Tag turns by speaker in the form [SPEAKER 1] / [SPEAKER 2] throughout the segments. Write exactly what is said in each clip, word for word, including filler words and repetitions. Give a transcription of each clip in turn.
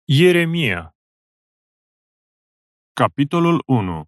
[SPEAKER 1] Ieremia. Capitolul unu.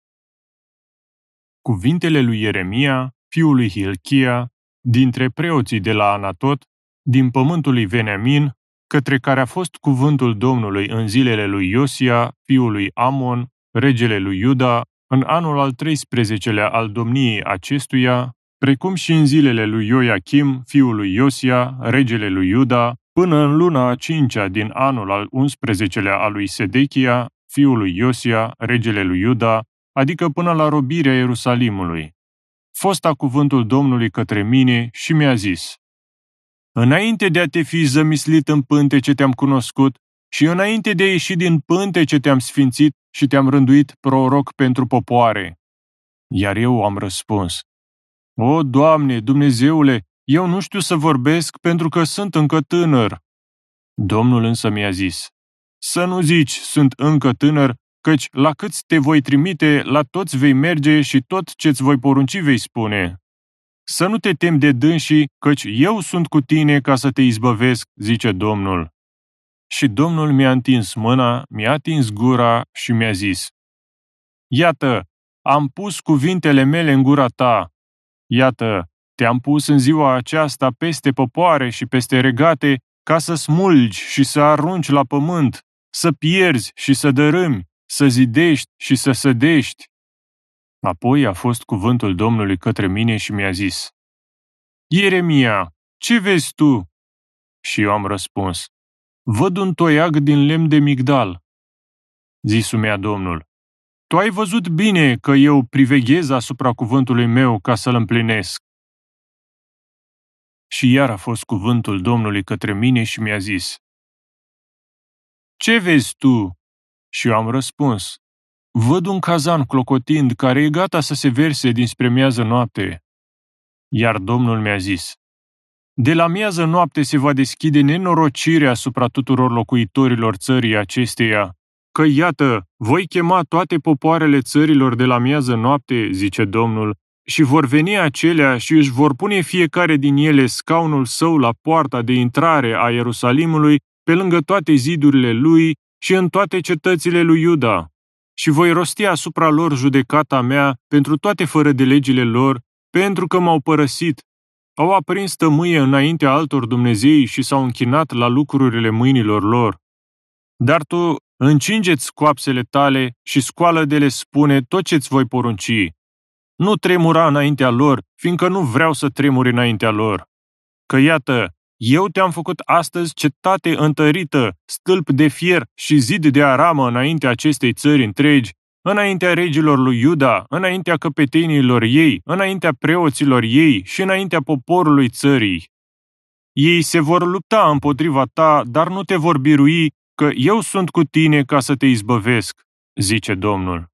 [SPEAKER 1] Cuvintele lui Ieremia, fiul lui Hilchia, dintre preoții de la Anatot, din pământul lui Veniamin, către care a fost cuvântul Domnului în zilele lui Iosia, fiul lui Amon, regele lui Iuda, în anul al treisprezecelea al domniei acestuia, precum și în zilele lui Ioachim, fiul lui Iosia, regele lui Iuda, până în luna a cincea din anul al unsprezecelea al lui Sedechia, fiul lui Iosia, regele lui Iuda, adică până la robirea Ierusalimului. Fosta cuvântul Domnului către mine și mi-a zis: înainte de a te fi zămislit în pântece te-am cunoscut și înainte de a ieși din pântece te-am sfințit și te-am rânduit proroc pentru popoare. Iar eu am răspuns: O, Doamne, Dumnezeule, eu nu știu să vorbesc pentru că sunt încă tânăr. Domnul însă mi-a zis: să nu zici, sunt încă tânăr, căci la câți te voi trimite, la toți vei merge și tot ce-ți voi porunci vei spune. Să nu te temi de dânsii, căci eu sunt cu tine ca să te izbăvesc, zice Domnul. Și Domnul mi-a întins mâna, mi-a atins gura și mi-a zis: iată, am pus cuvintele mele în gura ta. Iată, te-am pus în ziua aceasta peste popoare și peste regate, ca să smulgi și să arunci la pământ, să pierzi și să dărâmi, să zidești și să sădești. Apoi a fost cuvântul Domnului către mine și mi-a zis: Ieremia, ce vezi tu? Și eu am răspuns: văd un toiag din lemn de migdal. Zisu mi-a Domnul: tu ai văzut bine că eu priveghez asupra cuvântului meu ca să-l împlinesc. Și iar a fost cuvântul Domnului către mine și mi-a zis: ce vezi tu? Și eu am răspuns: văd un cazan clocotind care e gata să se verse dinspre miază noapte. Iar Domnul mi-a zis: de la miază noapte se va deschide nenorocirea asupra tuturor locuitorilor țării acesteia, că iată, voi chema toate popoarele țărilor de la miază noapte, zice Domnul, și vor veni acelea și își vor pune fiecare din ele scaunul său la poarta de intrare a Ierusalimului, pe lângă toate zidurile lui și în toate cetățile lui Iuda. Și voi rosti asupra lor judecata mea pentru toate fără de legile lor, pentru că m-au părăsit, au aprins tămâie înaintea altor dumnezei și s-au închinat la lucrurile mâinilor lor. Dar tu încinge-ți coapsele tale și scoală de le spune tot ce-ți voi porunci. Nu tremura înaintea lor, fiindcă nu vreau să tremuri înaintea lor. Că iată, eu te-am făcut astăzi cetate întărită, stâlp de fier și zid de aramă înaintea acestei țări întregi, înaintea regilor lui Iuda, înaintea căpetenilor ei, înaintea preoților ei și înaintea poporului țării. Ei se vor lupta împotriva ta, dar nu te vor birui, că eu sunt cu tine ca să te izbăvesc, zice Domnul.